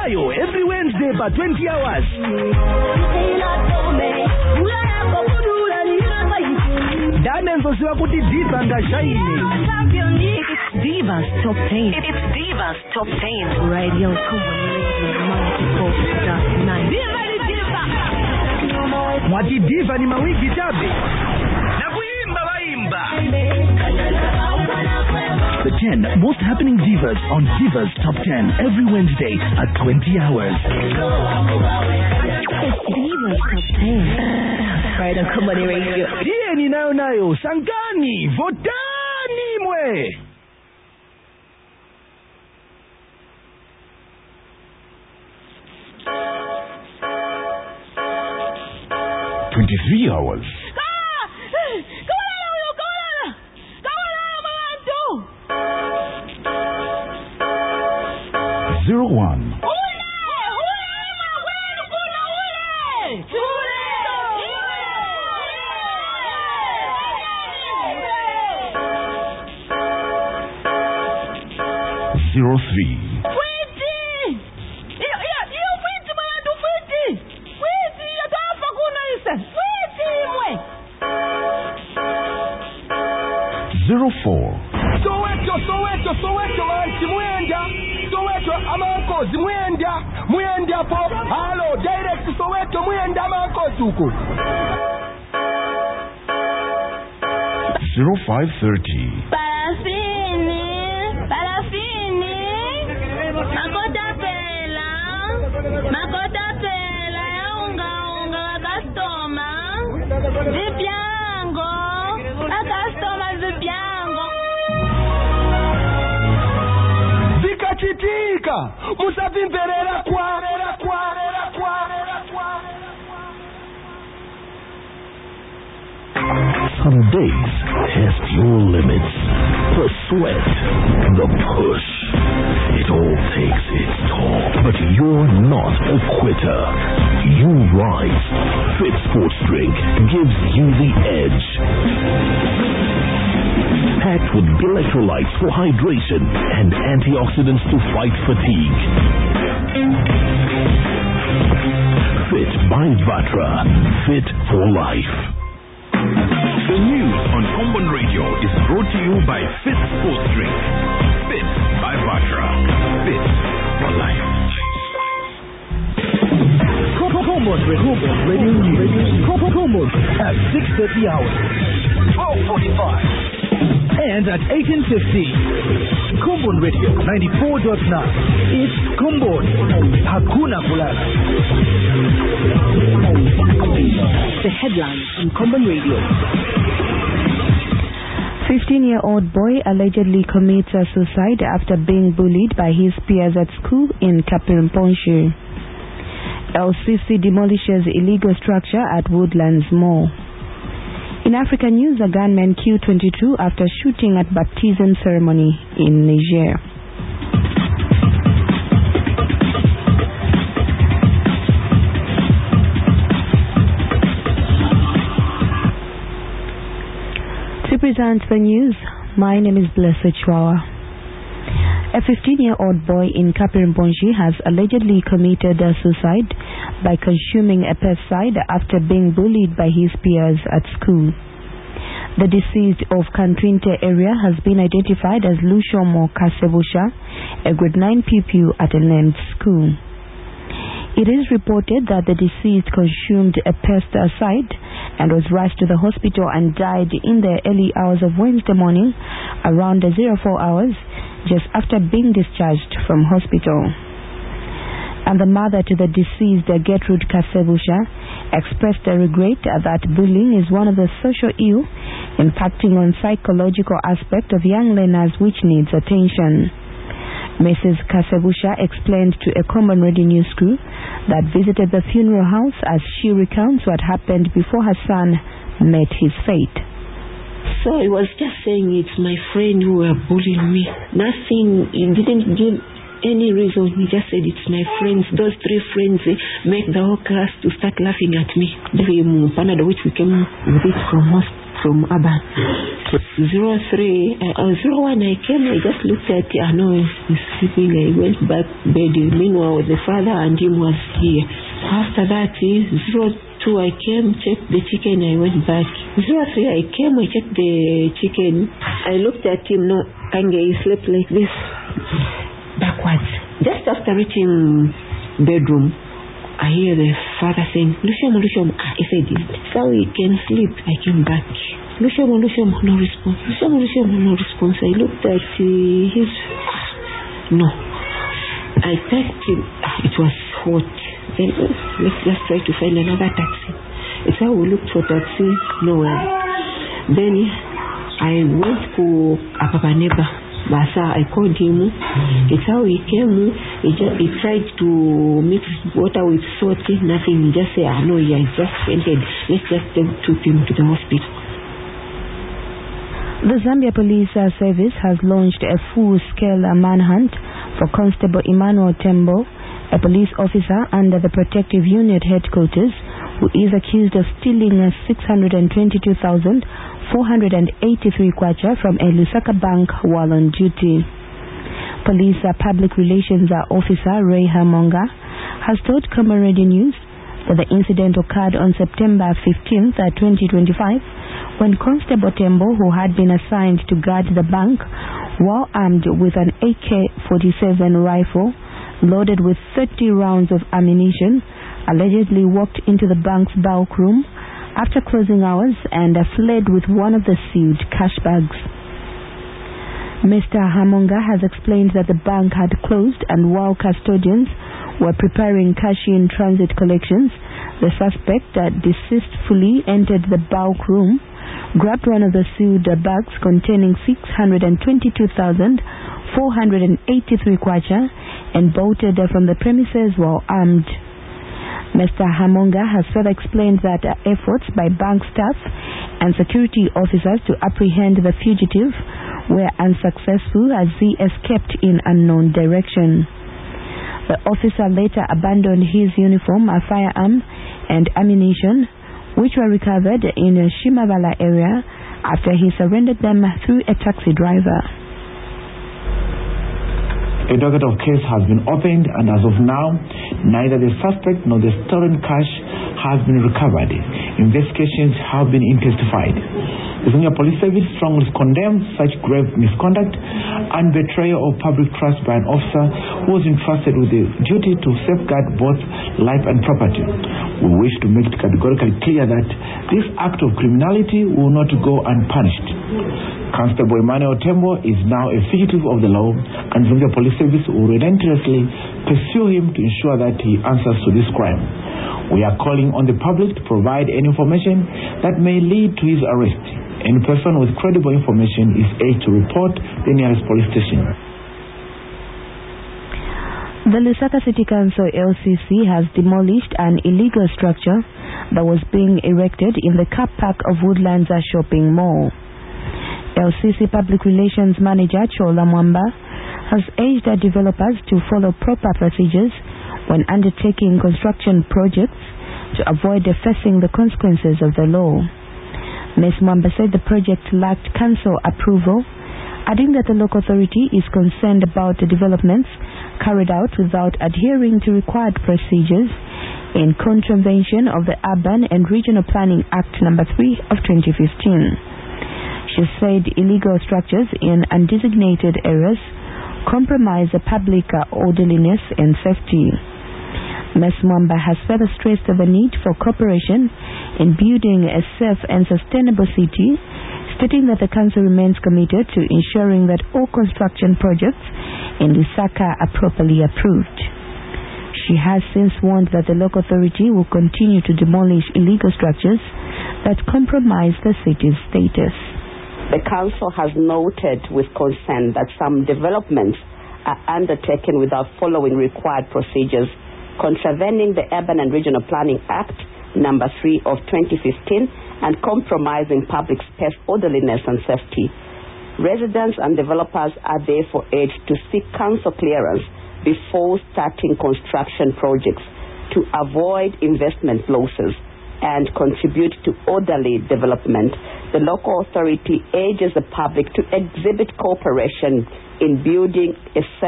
nayo every Wednesday by 20 hours. Danenzo siwa kuti diva ngashaini. It's Divas Top 10. It's Divas Top 10. Radio Kumbu 94.9. Mwati diva ni mawiki chabe. Na kuimba waimba. The 10 most happening divas on Divas Top 10 every Wednesday at 20 hours. It's Divas Top 10. Radio Kumbu Radio. Diye ni nayo Sangani votani mwe. Hours. 01. Zero 03. Soweto anti mwenda. Soweto amanko mwenda po. Hello, direct Soweto mwenda amanko tuko. 0530. Parafini. Makota pela ya unga customer. Vipiango. Customer vipiango. Chitika musavimberera kwa Some days test your limits. The sweat, the push, it all takes its toll. But you're not a quitter. You rise. Fit Sports Drink gives you the edge. Packed with electrolytes for hydration and antioxidants to fight fatigue. Fit by Vatra. Fit for life. The news on Common Radio is brought to you by Fit Sports Drink. Fit by Vatra. Fit for life. Radio News at 6:30 hours, 12:45, and at 18:50. Kumbon Radio 94.9. It's Kumbon. Hakuna kulala. The headlines on Kumbon Radio. 15-year-old boy allegedly commits a suicide after being bullied by his peers at school in Kapirimponshi. LCC demolishes illegal structure at Woodlands Mall. In African news, a gunman killed 22 after shooting at baptism ceremony in Niger. To present the news, my name is Blessed Chwawa. A 15-year-old boy in Kapirimponshi has allegedly committed suicide by consuming a pesticide after being bullied by his peers at school. The deceased of Kantrinte area has been identified as Lushomo Kasebusha, a grade 9 pupil at a named school. It is reported that the deceased consumed a pesticide and was rushed to the hospital and died in the early hours of Wednesday morning around the 04 hours just after being discharged from hospital. And the mother to the deceased, Gertrude Kasebusha, expressed a regret that bullying is one of the social ill impacting on psychological aspect of young learners which needs attention. Mrs. Kasebusha explained to a Common Radio News crew that visited the funeral house as she recounts what happened before her son met his fate. So I was just saying it's my friend who were bullying me. Nothing, he didn't give any reason. He just said it's my friends. Those three friends make the whole class to start laughing at me. The which we came with it from from Aban. 01 I came, I just looked at it, I know he's sleeping, I went back bed. Meanwhile the father and him was here. After that 02 I came, checked the chicken, I went back. 03 I came, I checked the chicken, I looked at him, no, Kange, he slept like this, backwards. Just after reaching bedroom, I hear the father saying, Lucium, I said, so he can sleep. I came back. Lucium, no response. Lucium, no response. I looked at his... No. I text him. It was hot. Then, let's just try to find another taxi. It's how we looked for taxi. Nowhere. Then, I went to a Papa neighbor. Basa, I called him. It's how he came. He tried to mix water with salt. Nothing. He just said, no, he has just fainted. Let's just took him to the hospital. The Zambia Police Service has launched a full-scale manhunt for Constable Emmanuel Tembo, a police officer under the Protective Unit Headquarters, who is accused of stealing 622,483 kwacha from a Lusaka bank while on duty. Police Public Relations Officer Ray Hamonga has told Comrade News that the incident occurred on September 15th, 2025, when Constable Tembo, who had been assigned to guard the bank, while armed with an AK-47 rifle loaded with 30 rounds of ammunition, allegedly walked into the bank's bulk room after closing hours and fled with one of the sealed cash bags. Mr. Hamonga has explained that the bank had closed, and while custodians were preparing cash-in transit collections, the suspect, deceitfully entered the bulk room, grabbed one of the sealed bags containing 622,483 kwacha and bolted from the premises while armed. Mr. Hamonga has further explained that efforts by bank staff and security officers to apprehend the fugitive were unsuccessful as he escaped in unknown direction. The officer later abandoned his uniform, a firearm, and ammunition, which were recovered in the Shimavala area after he surrendered them through a taxi driver. A docket of case has been opened, and as of now, neither the suspect nor the stolen cash has been recovered. Investigations have been intensified. The Zambia Police Service strongly condemns such grave misconduct and betrayal of public trust by an officer who was entrusted with the duty to safeguard both life and property. We wish to make it categorically clear that this act of criminality will not go unpunished. Constable Emmanuel Tembo is now a fugitive of the law, and Zambia Police Service will relentlessly pursue him to ensure that he answers to this crime. We are calling on the public to provide any information that may lead to his arrest. Any person with credible information is urged to report the nearest police station. The Lusaka City Council LCC has demolished an illegal structure that was being erected in the car park of Woodlands Shopping Mall. LCC Public Relations Manager Chola Mwamba has urged developers to follow proper procedures when undertaking construction projects to avoid facing the consequences of the law. Ms. Mwamba said the project lacked council approval, adding that the local authority is concerned about the developments carried out without adhering to required procedures in contravention of the Urban and Regional Planning Act No. 3 of 2015. She said illegal structures in undesignated areas compromise the public orderliness and safety. Ms. Mwamba has further stressed the need for cooperation in building a safe and sustainable city, stating that the council remains committed to ensuring that all construction projects in Lusaka are properly approved. She has since warned that the local authority will continue to demolish illegal structures that compromise the city's status. The council has noted with concern that some developments are undertaken without following required procedures, contravening the Urban and Regional Planning Act No. 3 of 2015 and compromising public space orderliness and safety. Residents and developers are therefore urged to seek council clearance before starting construction projects to avoid investment losses. and contribute to orderly development. The local authority urges the public to exhibit cooperation in building a